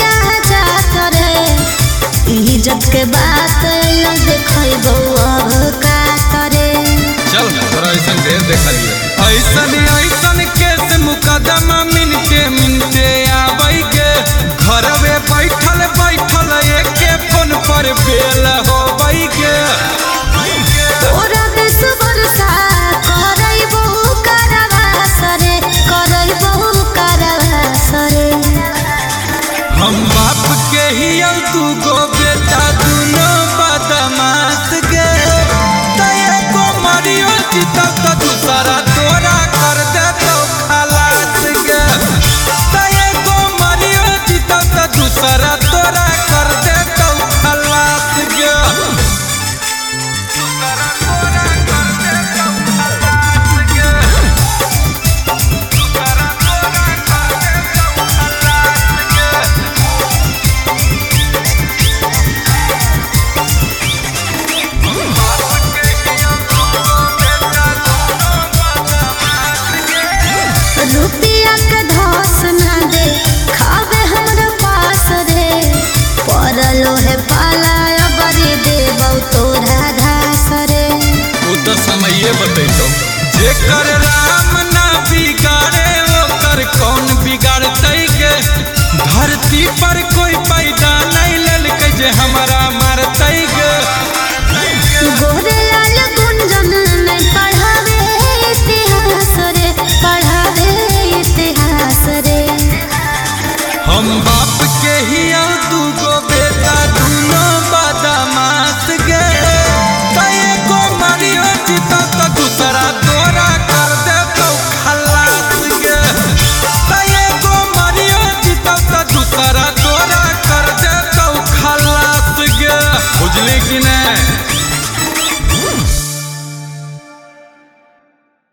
जात रे इज्जत के बात देखो अब का करे। चल तोरा ऐसा ढेर देखा लिया ऐसन केस मुकदमा मिनटे आबै के घरवे बैठल बैठल एके फोन पर बेल होबै के तोरा देश बरसा करई बहु करवास रे करई बहु करवास रे। हम बाप के ही तू गो